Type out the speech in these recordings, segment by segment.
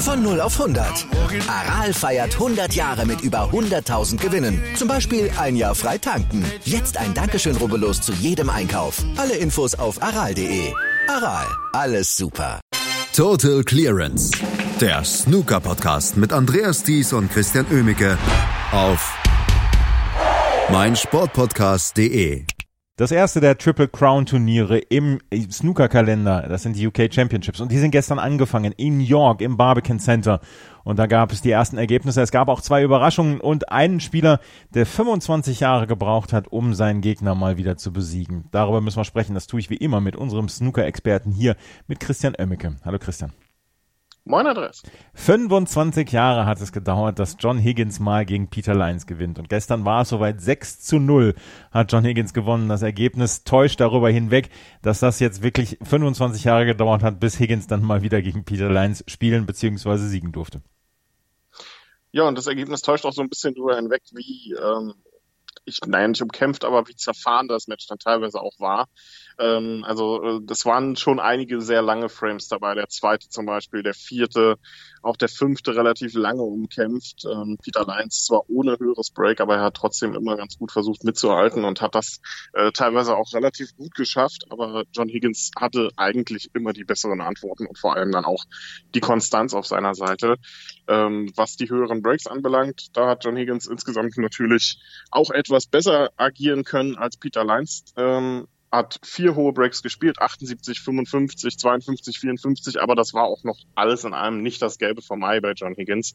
Von 0 auf 100. Aral feiert 100 Jahre mit über 100.000 Gewinnen. Zum Beispiel ein Jahr frei tanken. Jetzt ein Dankeschön, rubbellos zu jedem Einkauf. Alle Infos auf aral.de. Aral, alles super. Total Clearance. Der Snooker-Podcast mit Andreas Thies und Christian Oemicke auf meinsportpodcast.de. Das erste der Triple Crown Turniere im Snooker-Kalender, das sind die UK Championships. Und die sind gestern angefangen in York im Barbican Center. Und da gab es die ersten Ergebnisse. Es gab auch 2 Überraschungen und einen Spieler, der 25 Jahre gebraucht hat, um seinen Gegner mal wieder zu besiegen. Darüber müssen wir sprechen. Das tue ich wie immer mit unserem Snooker-Experten hier, mit Christian Oemicke. Hallo Christian. Moin Andreas. 25 Jahre hat es gedauert, dass John Higgins mal gegen Peter Lyons gewinnt. Und gestern war es soweit 6-0 hat John Higgins gewonnen. Das Ergebnis täuscht darüber hinweg, dass das jetzt wirklich 25 Jahre gedauert hat, bis Higgins dann mal wieder gegen Peter Lyons spielen bzw. siegen durfte. Ja, und das Ergebnis täuscht auch so ein bisschen darüber hinweg, wie, nicht umkämpft, aber wie zerfahren das Match dann teilweise auch war. Das waren schon einige sehr lange Frames dabei. Der zweite zum Beispiel, der vierte, auch der fünfte relativ lange umkämpft. Peter Lyons zwar ohne höheres Break, aber er hat trotzdem immer ganz gut versucht mitzuhalten und hat das teilweise auch relativ gut geschafft. Aber John Higgins hatte eigentlich immer die besseren Antworten und vor allem dann auch die Konstanz auf seiner Seite. Was die höheren Breaks anbelangt, da hat John Higgins insgesamt natürlich auch etwas besser agieren können als Peter Lyons. Hat 4 hohe Breaks gespielt, 78, 55, 52, 54, aber das war auch noch alles in allem nicht das Gelbe vom Ei bei John Higgins.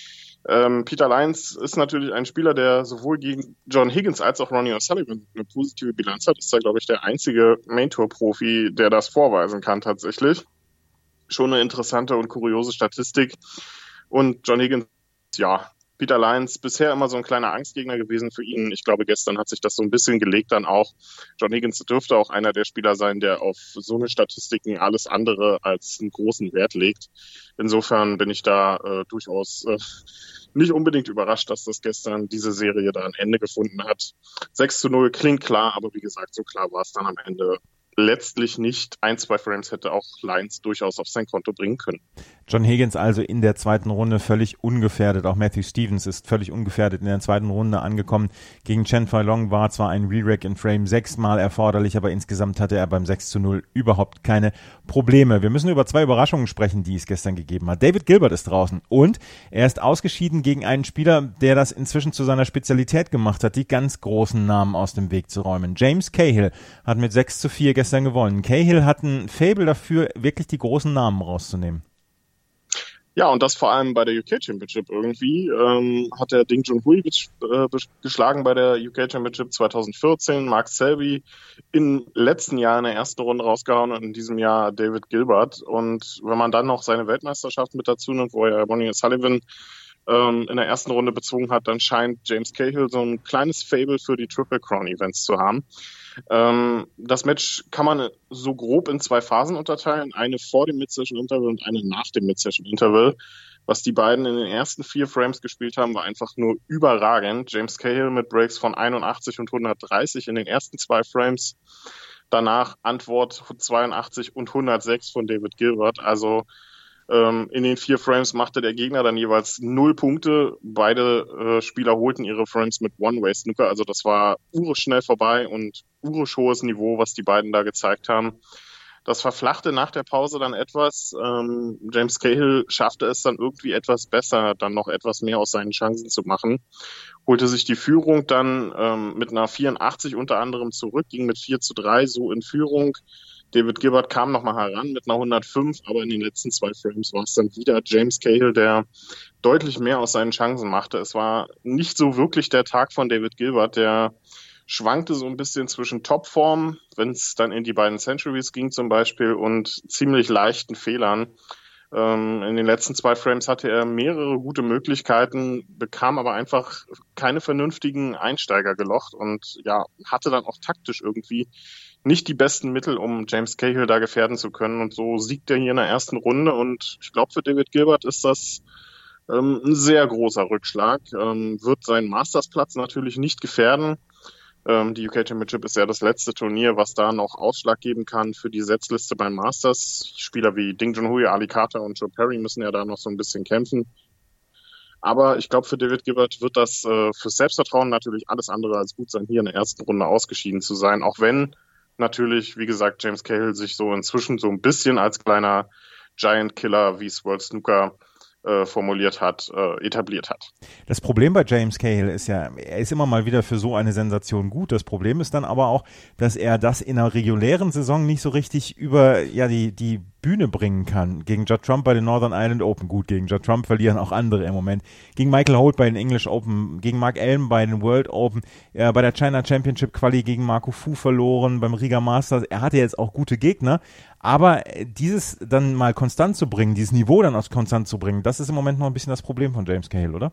Peter Lyons ist natürlich ein Spieler, der sowohl gegen John Higgins als auch Ronnie O'Sullivan eine positive Bilanz hat. Ist da, glaube ich, der einzige Main-Tour-Profi, der das vorweisen kann tatsächlich. Schon eine interessante und kuriose Statistik. Und John Higgins, ja, Peter Lyons bisher immer so ein kleiner Angstgegner gewesen für ihn. Ich glaube, gestern hat sich das so ein bisschen gelegt dann auch. John Higgins dürfte auch einer der Spieler sein, der auf so eine Statistiken alles andere als einen großen Wert legt. Insofern bin ich da durchaus nicht unbedingt überrascht, dass das gestern diese Serie da ein Ende gefunden hat. 6-0 klingt klar, aber wie gesagt, so klar war es dann am Ende letztlich nicht. 1-2 Frames hätte auch Lyons durchaus auf sein Konto bringen können. John Higgins also in der zweiten Runde völlig ungefährdet. Auch Matthew Stevens ist völlig ungefährdet in der zweiten Runde angekommen. Gegen Chen Fai Long war zwar ein Re-Rack in Frame 6-mal erforderlich, aber insgesamt hatte er beim 6-0 überhaupt keine Probleme. Wir müssen über 2 Überraschungen sprechen, die es gestern gegeben hat. David Gilbert ist draußen und er ist ausgeschieden gegen einen Spieler, der das inzwischen zu seiner Spezialität gemacht hat, die ganz großen Namen aus dem Weg zu räumen. James Cahill hat mit 6-4 gestern gewonnen. Cahill hat ein Faible dafür, wirklich die großen Namen rauszunehmen. Ja, und das vor allem bei der UK Championship irgendwie. Hat der Ding Junhui geschlagen bei der UK Championship 2014, Mark Selby im letzten Jahr in der ersten Runde rausgehauen und in diesem Jahr David Gilbert. Und wenn man dann noch seine Weltmeisterschaft mit dazu nimmt, wo er Ronnie O'Sullivan in der ersten Runde bezogen hat, dann scheint James Cahill so ein kleines Fable für die Triple Crown Events zu haben. Das Match kann man so grob in 2 Phasen unterteilen. Eine vor dem Mid-Session Interval und eine nach dem Mid-Session Interval. Was die beiden in den ersten 4 Frames gespielt haben, war einfach nur überragend. James Cahill mit Breaks von 81 und 130 in den ersten 2 Frames. Danach Antwort 82 und 106 von David Gilbert. Also in den 4 Frames machte der Gegner dann jeweils 0 Punkte. Beide Spieler holten ihre Frames mit One-Way-Snooker. Also das war schnell vorbei und hohes Niveau, was die beiden da gezeigt haben. Das verflachte nach der Pause dann etwas. James Cahill schaffte es dann irgendwie etwas besser, dann noch etwas mehr aus seinen Chancen zu machen. Holte sich die Führung dann mit einer 84 unter anderem zurück, ging mit 4-3 so in Führung. David Gilbert kam nochmal heran mit einer 105, aber in den letzten 2 Frames war es dann wieder James Cahill, der deutlich mehr aus seinen Chancen machte. Es war nicht so wirklich der Tag von David Gilbert, der schwankte so ein bisschen zwischen Topform, wenn es dann in die beiden Centuries ging zum Beispiel, und ziemlich leichten Fehlern. In den letzten 2 Frames hatte er mehrere gute Möglichkeiten, bekam aber einfach keine vernünftigen Einsteiger gelocht und ja, hatte dann auch taktisch irgendwie nicht die besten Mittel, um James Cahill da gefährden zu können. Und so siegt er hier in der ersten Runde. Und ich glaube, für David Gilbert ist das ein sehr großer Rückschlag. Wird seinen Mastersplatz natürlich nicht gefährden. Die UK Championship ist ja das letzte Turnier, was da noch Ausschlag geben kann für die Setzliste beim Masters. Spieler wie Ding Junhui, Ali Carter und Joe Perry müssen ja da noch so ein bisschen kämpfen. Aber ich glaube, für David Gilbert wird das fürs Selbstvertrauen natürlich alles andere als gut sein, hier in der ersten Runde ausgeschieden zu sein. Auch wenn natürlich, wie gesagt, James Cahill sich so inzwischen so ein bisschen als kleiner Giant Killer, wie es World Snooker formuliert hat, etabliert hat. Das Problem bei James Cahill ist ja, er ist immer mal wieder für so eine Sensation gut. Das Problem ist dann aber auch, dass er das in einer regulären Saison nicht so richtig über die Bühne bringen kann. Gegen Judd Trump bei den Northern Ireland Open gut, gegen Judd Trump verlieren auch andere im Moment. Gegen Michael Holt bei den English Open, gegen Mark Allen bei den World Open, bei der China Championship Quali gegen Marco Fu verloren, beim Riga Masters. Er hatte jetzt auch gute Gegner, aber dieses dann mal konstant zu bringen, dieses Niveau dann aus konstant zu bringen, das ist im Moment noch ein bisschen das Problem von James Cahill, oder?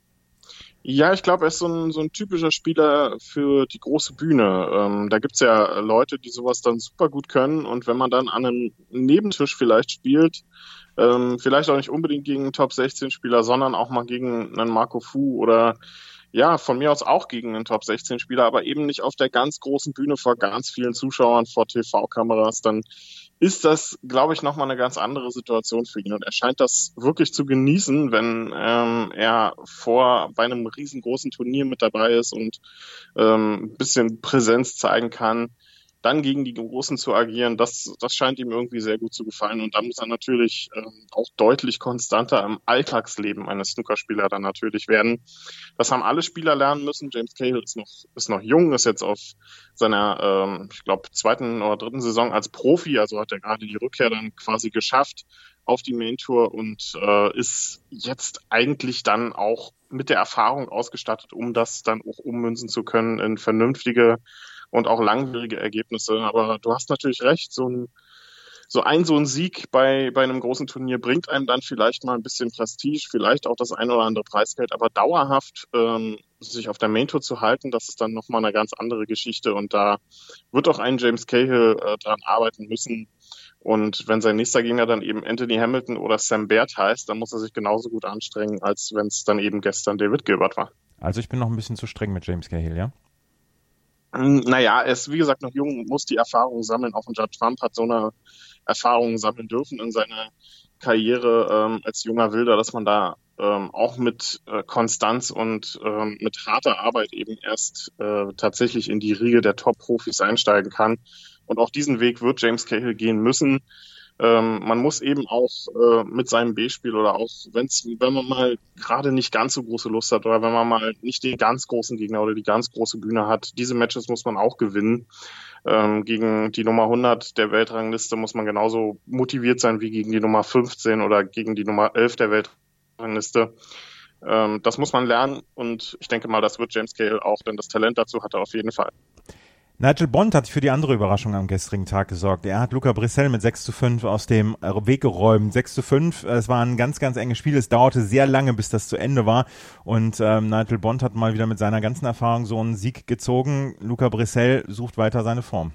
Ja, ich glaube, er ist so ein typischer Spieler für die große Bühne. Da gibt's ja Leute, die sowas dann super gut können, und wenn man dann an einem Nebentisch vielleicht spielt, vielleicht auch nicht unbedingt gegen einen Top-16-Spieler, sondern auch mal gegen einen Marco Fu oder ja, von mir aus auch gegen einen Top-16-Spieler, aber eben nicht auf der ganz großen Bühne vor ganz vielen Zuschauern, vor TV-Kameras, dann ist das, glaube ich, nochmal eine ganz andere Situation für ihn. Und er scheint das wirklich zu genießen, wenn er bei einem riesengroßen Turnier mit dabei ist und ein bisschen Präsenz zeigen kann, dann gegen die Großen zu agieren. Das scheint ihm irgendwie sehr gut zu gefallen. Und da muss er natürlich auch deutlich konstanter im Alltagsleben eines Snookerspielers dann natürlich werden. Das haben alle Spieler lernen müssen. James Cahill ist noch jung, ist jetzt auf seiner, ich glaube, 2. oder 3. Saison als Profi, also hat er gerade die Rückkehr dann quasi geschafft auf die Main Tour und ist jetzt eigentlich dann auch mit der Erfahrung ausgestattet, um das dann auch ummünzen zu können in vernünftige und auch langwierige Ergebnisse. Aber du hast natürlich recht, so ein Sieg bei einem großen Turnier bringt einem dann vielleicht mal ein bisschen Prestige, vielleicht auch das ein oder andere Preisgeld, aber dauerhaft sich auf der Main Tour zu halten, das ist dann nochmal eine ganz andere Geschichte, und da wird auch ein James Cahill dran arbeiten müssen. Und wenn sein nächster Gegner dann eben Anthony Hamilton oder Sam Baird heißt, dann muss er sich genauso gut anstrengen, als wenn es dann eben gestern David Gilbert war. Also ich bin noch ein bisschen zu streng mit James Cahill, ja? Naja, er ist wie gesagt noch jung, muss die Erfahrung sammeln. Auch ein Judd Trump hat so eine Erfahrung sammeln dürfen in seiner Karriere als junger Wilder, dass man da auch mit Konstanz und mit harter Arbeit eben erst tatsächlich in die Riege der Top-Profis einsteigen kann. Und auch diesen Weg wird James Cahill gehen müssen. Man muss eben auch mit seinem B-Spiel oder auch wenn man mal gerade nicht ganz so große Lust hat oder wenn man mal nicht den ganz großen Gegner oder die ganz große Bühne hat, diese Matches muss man auch gewinnen. Gegen die Nummer 100 der Weltrangliste muss man genauso motiviert sein wie gegen die Nummer 15 oder gegen die Nummer 11 der Weltrangliste. Das muss man lernen, und ich denke mal, das wird James Cahill auch, denn das Talent dazu hat er auf jeden Fall. Nigel Bond hat für die andere Überraschung am gestrigen Tag gesorgt. Er hat Luca Brissell mit 6:5 aus dem Weg geräumt. 6:5, es war ein ganz, ganz enges Spiel. Es dauerte sehr lange, bis das zu Ende war. Und Nigel Bond hat mal wieder mit seiner ganzen Erfahrung so einen Sieg gezogen. Luca Brissell sucht weiter seine Form.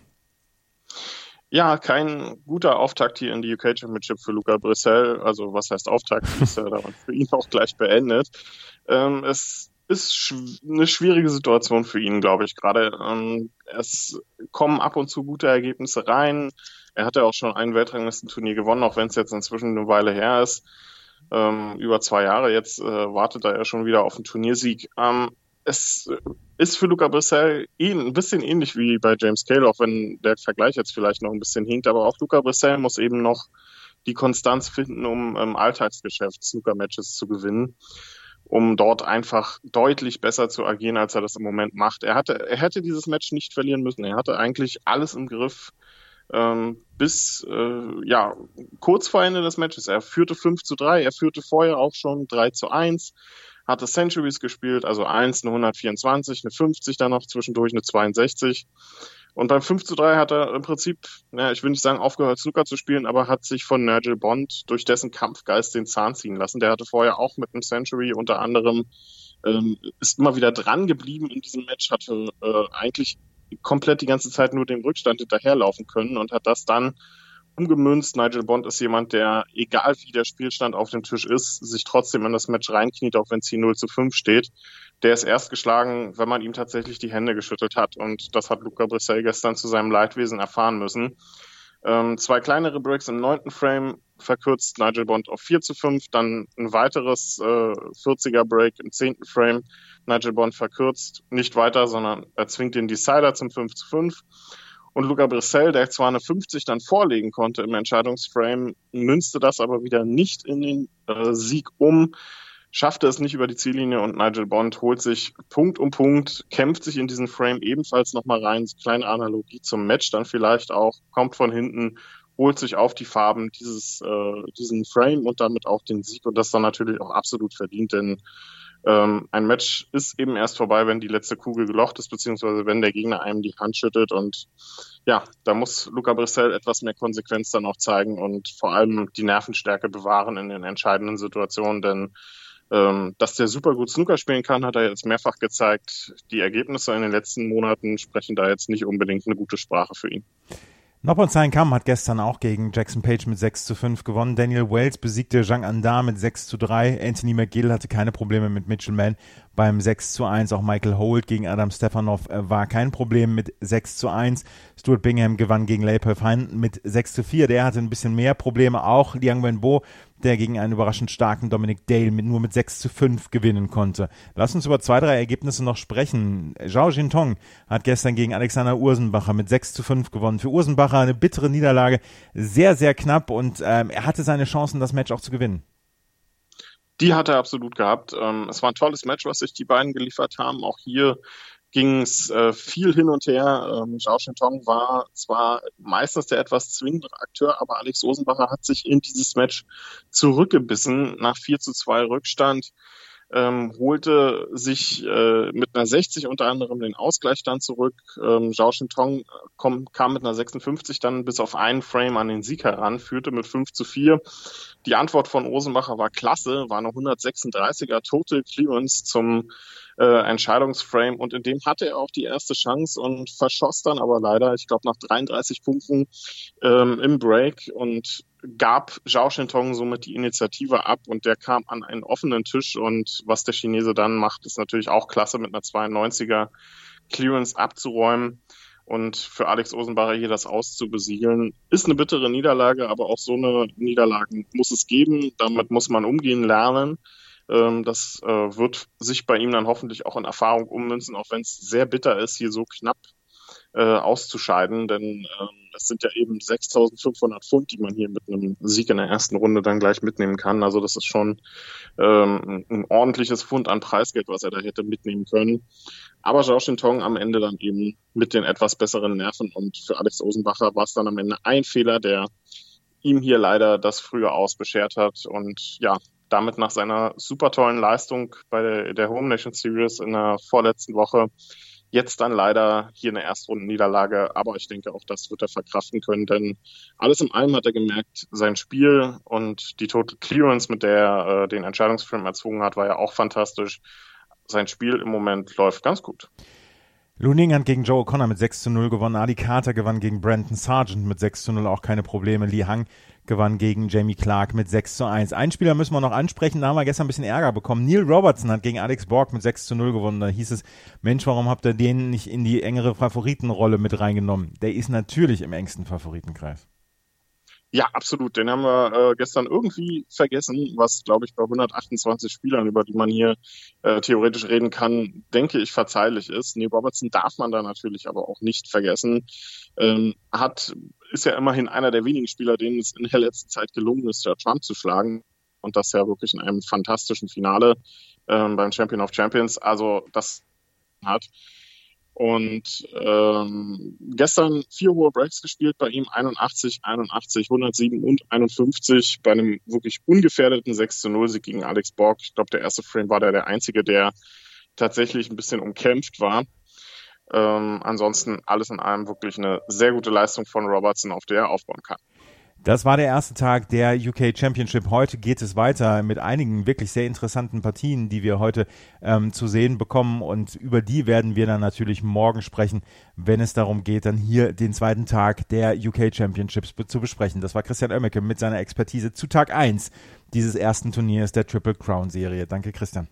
Ja, kein guter Auftakt hier in die UK Championship für Luca Brissell. Also was heißt Auftakt? Ist ja dann für ihn auch gleich beendet. Es ist eine schwierige Situation für ihn, glaube ich, gerade. Es kommen ab und zu gute Ergebnisse rein. Er hatte auch schon ein Weltranglistenturnier gewonnen, auch wenn es jetzt inzwischen eine Weile her ist. Über 2 Jahre jetzt wartet er ja schon wieder auf einen Turniersieg. Es ist für Luca Brissell ein bisschen ähnlich wie bei James Cahill, auch wenn der Vergleich jetzt vielleicht noch ein bisschen hinkt. Aber auch Luca Brissell muss eben noch die Konstanz finden, um im Alltagsgeschäft Snooker-Matches zu gewinnen, um dort einfach deutlich besser zu agieren, als er das im Moment macht. Er hätte dieses Match nicht verlieren müssen. Er hatte eigentlich alles im Griff bis kurz vor Ende des Matches. Er führte 5:3, er führte vorher auch schon 3:1, hatte Centuries gespielt, also 1, eine 124, eine 50 dann noch zwischendurch, eine 62. Und beim 5:3 hat er im Prinzip, ich will nicht sagen aufgehört Snooker zu spielen, aber hat sich von Nigel Bond durch dessen Kampfgeist den Zahn ziehen lassen. Der hatte vorher auch mit einem Century unter anderem, ist immer wieder dran geblieben in diesem Match, hatte eigentlich komplett die ganze Zeit nur dem Rückstand hinterherlaufen können und hat das dann umgemünzt. Nigel Bond ist jemand, der, egal wie der Spielstand auf dem Tisch ist, sich trotzdem in das Match reinkniet, auch wenn es hier 0-5 steht. Der ist erst geschlagen, wenn man ihm tatsächlich die Hände geschüttelt hat. Und das hat Luca Brecel gestern zu seinem Leidwesen erfahren müssen. 2 kleinere Breaks im 9. Frame verkürzt Nigel Bond auf 4-5. Dann ein weiteres 40er Break im 10. Frame. Nigel Bond verkürzt nicht weiter, sondern erzwingt den Decider zum 5-5. Und Luca Brecel, der zwar eine 50 dann vorlegen konnte im Entscheidungsframe, münzte das aber wieder nicht in den Sieg um, schaffte es nicht über die Ziellinie und Nigel Bond holt sich Punkt um Punkt, kämpft sich in diesen Frame ebenfalls nochmal rein, kleine Analogie zum Match dann vielleicht auch, kommt von hinten, holt sich auf die Farben diesen Frame und damit auch den Sieg und das dann natürlich auch absolut verdient, denn ein Match ist eben erst vorbei, wenn die letzte Kugel gelocht ist, beziehungsweise wenn der Gegner einem die Hand schüttet und ja, da muss Luca Brecel etwas mehr Konsequenz dann auch zeigen und vor allem die Nervenstärke bewahren in den entscheidenden Situationen, denn dass der super gut Snooker spielen kann, hat er jetzt mehrfach gezeigt. Die Ergebnisse in den letzten Monaten sprechen da jetzt nicht unbedingt eine gute Sprache für ihn. Noppon Kam hat gestern auch gegen Jackson Page mit 6-5 gewonnen. Daniel Wells besiegte Zhang Anda mit 6-3. Anthony McGill hatte keine Probleme mit Mitchell Mann beim 6-1. Auch Michael Holt gegen Adam Stefanov war kein Problem mit 6-1. Stuart Bingham gewann gegen Leopold Fine mit 6-4. Der hatte ein bisschen mehr Probleme. Auch Liang Wenbo, der gegen einen überraschend starken Dominic Dale nur mit 6-5 gewinnen konnte. Lass uns über 2, 3 Ergebnisse noch sprechen. Zhao Jintong hat gestern gegen Alexander Ursenbacher mit 6-5 gewonnen. Für Ursenbacher eine bittere Niederlage, sehr, sehr knapp und er hatte seine Chancen, das Match auch zu gewinnen. Die hat er absolut gehabt. Es war ein tolles Match, was sich die beiden geliefert haben. Auch hier ging es viel hin und her. Zhao Jintong war zwar meistens der etwas zwingendere Akteur, aber Alex Ursenbacher hat sich in dieses Match zurückgebissen nach 4-2 Rückstand. Holte sich mit einer 60 unter anderem den Ausgleich dann zurück. Zhao Jintong kam mit einer 56 dann bis auf einen Frame an den Sieg heran, führte mit 5-4. Die Antwort von Ursenbacher war klasse, war eine 136er Total Clearance zum Entscheidungsframe und in dem hatte er auch die erste Chance und verschoss dann aber leider, ich glaube nach 33 Punkten im Break und gab Zhao Jintong somit die Initiative ab und der kam an einen offenen Tisch und was der Chinese dann macht, ist natürlich auch klasse mit einer 92er Clearance abzuräumen und für Alex Ursenbacher hier das auszubesiegeln. Ist eine bittere Niederlage, aber auch so eine Niederlage muss es geben, damit muss man umgehen lernen. Das wird sich bei ihm dann hoffentlich auch in Erfahrung ummünzen, auch wenn es sehr bitter ist, hier so knapp auszuscheiden, denn es sind ja eben 6.500 Pfund, die man hier mit einem Sieg in der ersten Runde dann gleich mitnehmen kann. Also das ist schon ein ordentliches Pfund an Preisgeld, was er da hätte mitnehmen können. Aber Zhao Jintong am Ende dann eben mit den etwas besseren Nerven und für Alex Ursenbacher war es dann am Ende ein Fehler, der ihm hier leider das frühe Aus beschert hat und ja, damit nach seiner super tollen Leistung bei der Home Nation Series in der vorletzten Woche jetzt dann leider hier eine Erstrundenniederlage, aber ich denke auch das wird er verkraften können, denn alles in allem hat er gemerkt, sein Spiel und die Total Clearance, mit der er den Entscheidungsframe erzwungen hat, war ja auch fantastisch. Sein Spiel im Moment läuft ganz gut. Lu Ning hat gegen Joe O'Connor mit 6-0 gewonnen. Ali Carter gewann gegen Brandon Sargent mit 6-0, auch keine Probleme. Li Hang gewann gegen Jamie Clark mit 6-1. Einen Spieler müssen wir noch ansprechen, da haben wir gestern ein bisschen Ärger bekommen. Neil Robertson hat gegen Alex Borg mit 6-0 gewonnen. Da hieß es, Mensch, warum habt ihr den nicht in die engere Favoritenrolle mit reingenommen? Der ist natürlich im engsten Favoritenkreis. Ja, absolut. Den haben wir gestern irgendwie vergessen, was, glaube ich, bei 128 Spielern, über die man hier theoretisch reden kann, denke ich, verzeihlich ist. Neil Robertson darf man da natürlich aber auch nicht vergessen. Ist ja immerhin einer der wenigen Spieler, denen es in der letzten Zeit gelungen ist, Judd Trump zu schlagen. Und das ja wirklich in einem fantastischen Finale beim Champion of Champions. Also das hat. Und gestern 4 hohe Breaks gespielt bei ihm, 81, 107 und 51 bei einem wirklich ungefährdeten 6-0-Sieg gegen Alex Borg. Ich glaube, der erste Frame war der einzige, der tatsächlich ein bisschen umkämpft war. Ansonsten alles in allem wirklich eine sehr gute Leistung von Robertson, auf der er aufbauen kann. Das war der erste Tag der UK Championship. Heute geht es weiter mit einigen wirklich sehr interessanten Partien, die wir heute zu sehen bekommen, und über die werden wir dann natürlich morgen sprechen, wenn es darum geht, dann hier den zweiten Tag der UK Championships zu besprechen. Das war Christian Oemmeke mit seiner Expertise zu Tag 1 dieses ersten Turniers der Triple Crown Serie. Danke, Christian.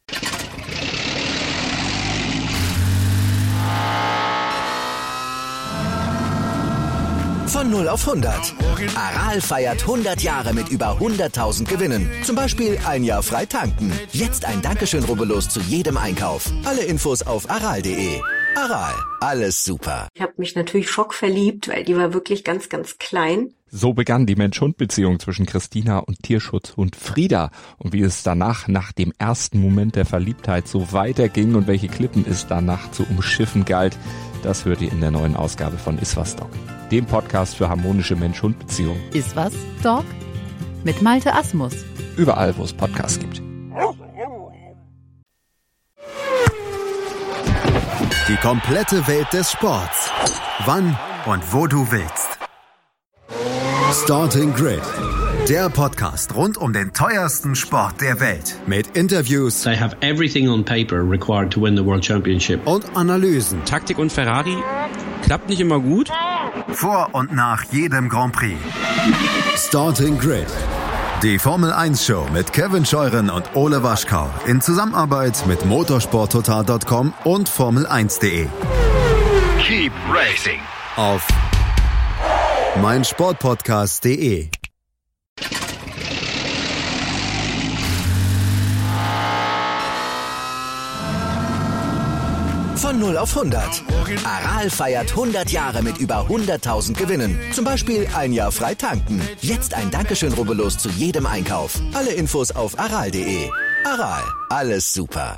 Von 0 auf 100. Aral feiert 100 Jahre mit über 100.000 Gewinnen. Zum Beispiel ein Jahr frei tanken. Jetzt ein Dankeschön, rubbellos zu jedem Einkauf. Alle Infos auf aral.de. Aral, alles super. Ich habe mich natürlich schockverliebt, weil die war wirklich ganz, ganz klein. So begann die Mensch-Hund-Beziehung zwischen Christina und Tierschutzhund Frieda. Und wie es danach, nach dem ersten Moment der Verliebtheit, so weiterging und welche Klippen es danach zu umschiffen galt, das hört ihr in der neuen Ausgabe von Iswas Dog, dem Podcast für harmonische Mensch-Hund-Beziehungen. Iswas Dog mit Malte Asmus. Überall, wo es Podcasts gibt. Die komplette Welt des Sports. Wann und wo du willst. Starting Grid. Der Podcast rund um den teuersten Sport der Welt. Mit Interviews. They have everything on paper required to win the World Championship. Und Analysen. Taktik und Ferrari klappt nicht immer gut. Vor und nach jedem Grand Prix. Starting Grid. Die Formel 1 Show mit Kevin Scheuren und Ole Waschkau in Zusammenarbeit mit motorsporttotal.com und Formel1.de. Keep racing. Auf meinsportpodcast.de. Von 0 auf 100. Aral feiert 100 Jahre mit über 100.000 Gewinnen. Zum Beispiel ein Jahr frei tanken. Jetzt ein Dankeschön, rubbellos zu jedem Einkauf. Alle Infos auf aral.de. Aral, alles super.